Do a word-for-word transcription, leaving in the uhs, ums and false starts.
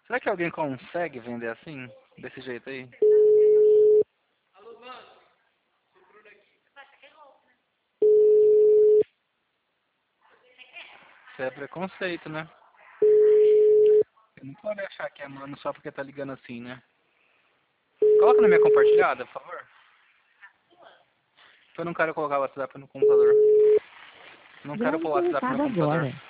Será que alguém consegue vender assim? Desse jeito aí? Isso é preconceito, né? Eu não pode achar que é mano só porque tá ligando assim, né? Coloca na minha compartilhada, por favor. Eu não quero colocar o WhatsApp no computador. Não quero Grave pôr o WhatsApp no conectado computador. agora.